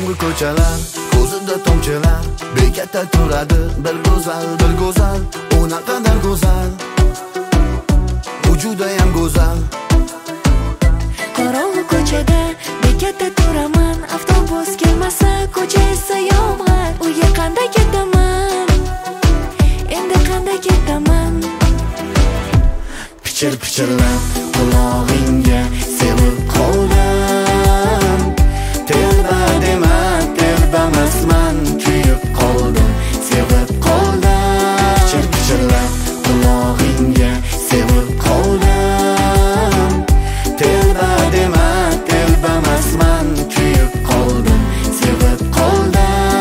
qorong'u ko'chalar, ko'zida tomchilar, bekatda turadi bir go'zal, u naqadar go'zal, u juda ham go'zal. Qorong'u ko'chada bekatda turaman, avtobus kelmasa, ko'cha esa yomg'ir. Uyga qanday ketaman? Endi qanday ketaman? Pichir-pichirlab qulog'ingga sevib qoldim. Telba dema, telbamasman, kuyib qoldim, sevib qoldim. Pichir-pichirlab qulog'ingga sevib qoldim. Telba dema, telbamasman, kuyib qoldim, sevib qoldim.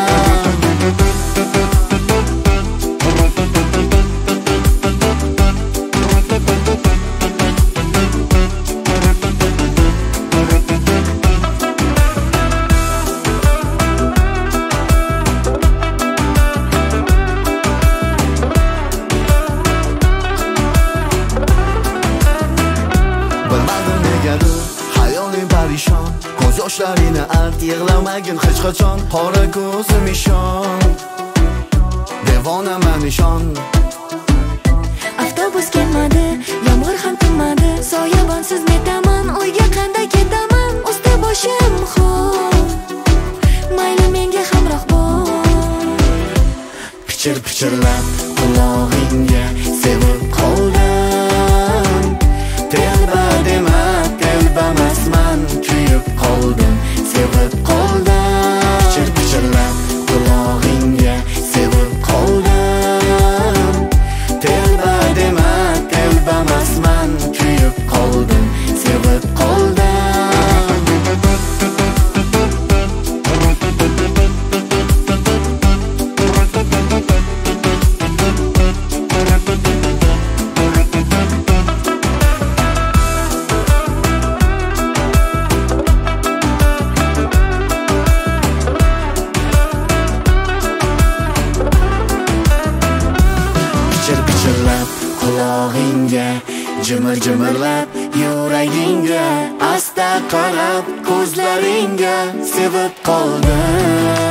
Bilmadim negadir hayolim parishon, ko'z yoshlarini art, yig'lamagin hech qachon. Qora ko'zim ishon, devonaman ishon. Avtobus kelmadi, yomg'ir ham tinmadi, soyabonsiz netaman, uyga qanday ketaman? Usti boshim xor, mayli menga hamroh bo'l. Pichir-pichirlab qulog'ingga sevib qoldim. Telba dema, telbamasman, kuyib qoldim, sevib qoldim. Pichir-pichirlab qulog'ingga sevib qoldim. Telba dema, telbamasman, kuyib qoldim, sevib qoldim. Pichir-pichirlab qulog'ingga, jimir-jimirlab yuragingga, asta qarab ko'zlaringga sevib qoldim.